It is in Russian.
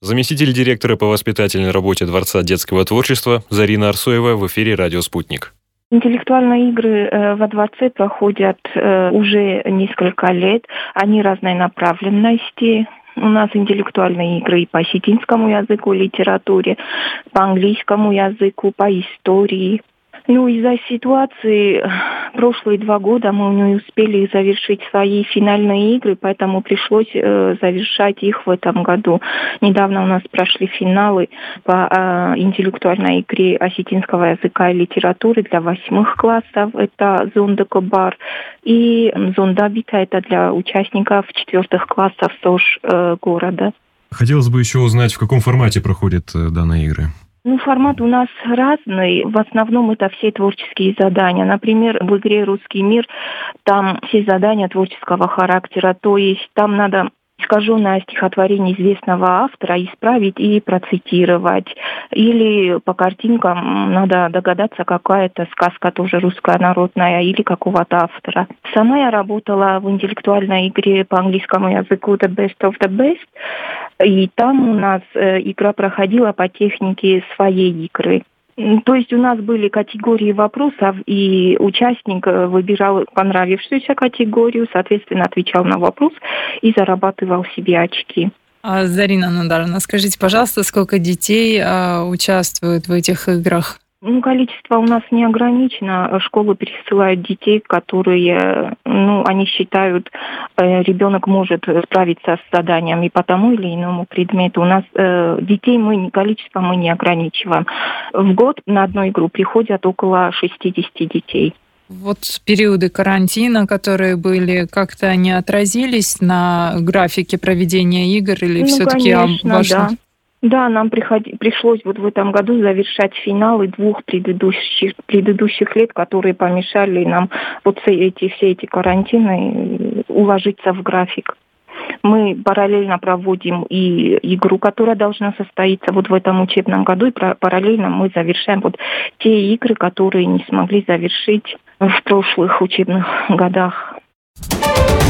Заместитель директора по воспитательной работе Дворца детского творчества Зарина Арсоева в эфире «Радио Спутник». Интеллектуальные игры во дворце проходят уже несколько лет. Они разной направленности. У нас интеллектуальные игры и по осетинскому языку, литературе, по английскому языку, по истории. Из-за ситуации прошлые 2 года мы не успели завершить свои финальные игры, поэтому пришлось завершать их в этом году. Недавно у нас прошли финалы по интеллектуальной игре осетинского языка и литературы для 8 классов. Это Зонда Кобар. И Зонда Бита, это для участников 4 классов СОЖ города. Хотелось бы еще узнать, в каком формате проходят данные игры. Формат у нас разный. В основном это все творческие задания. Например, в игре «Русский мир» там все задания творческого характера. То есть там надо искаженное стихотворение известного автора исправить и процитировать. Или по картинкам надо догадаться, какая-то сказка тоже русская народная или какого-то автора. Сама я работала в интеллектуальной игре по английскому языку «The Best of the Best». И там у нас игра проходила по технике своей игры. То есть у нас были категории вопросов, и участник выбирал понравившуюся категорию, соответственно, отвечал на вопрос и зарабатывал себе очки. Зарина Анандаровна, скажите, пожалуйста, сколько детей участвуют в этих играх? Количество у нас не ограничено. Школы пересылают детей, которые, они считают, ребенок может справиться с заданиями по тому или иному предмету. У нас детей количество мы не ограничиваем. В год на одну игру приходят около 60 детей. Вот периоды карантина, которые были, как-то они отразились на графике проведения игр или все-таки конечно, Да, нам пришлось в этом году завершать финалы 2 предыдущих лет, которые помешали нам все эти карантины уложиться в график. Мы параллельно проводим и игру, которая должна состоиться в этом учебном году, и параллельно мы завершаем те игры, которые не смогли завершить в прошлых учебных годах.